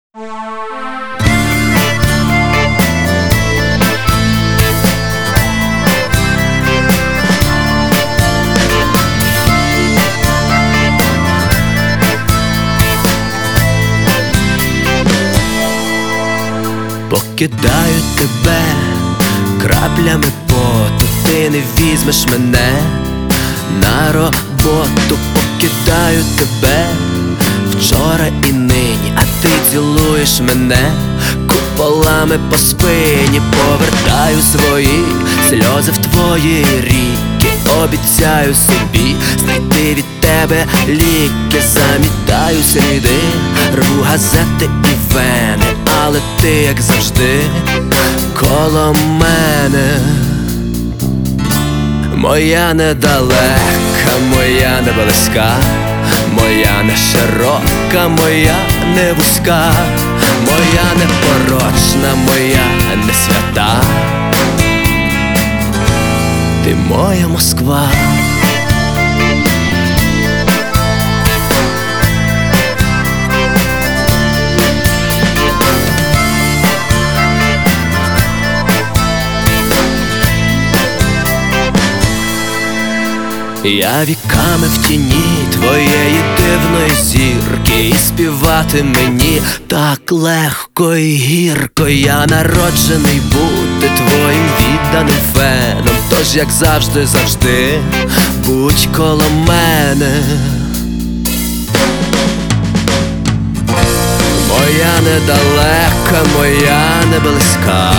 Покидаю тебе краплями поту, ти не візьмеш мене на роботу. Покидаю тебе вчора і нині, а ти цілуєш мене куполами по спині. Повертаю свої сльози в твої ріки, обіцяю собі знайти від тебе ліки. Замітаю сліди, рву газети і вени, але ти, як завжди, коло мене. Моя недалека, моя не близька, моя не широка, моя не вузька, моя непорочна, моя не свята. Ти моя Москва. Я віками в тіні твоєї дивної зірки, і співати мені так легко і гірко. Я народжений бути твоїм відданим феном, тож, як завжди, завжди будь коло мене. Моя недалека, моя не близька,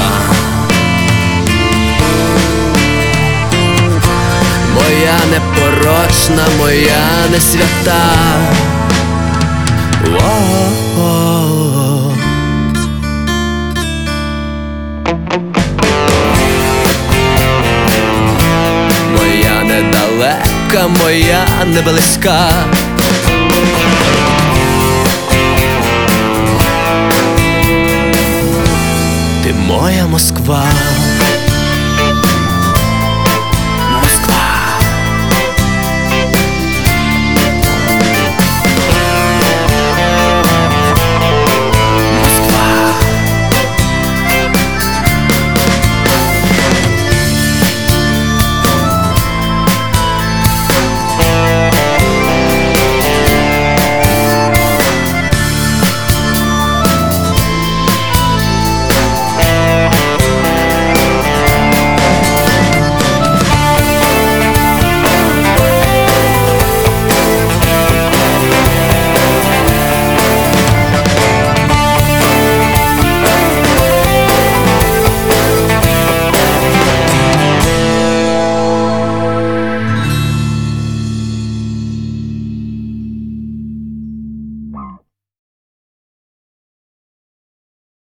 моя непорочна, моя не свята. О-о-о. Моя недалека, моя не близька, ти моя Москва.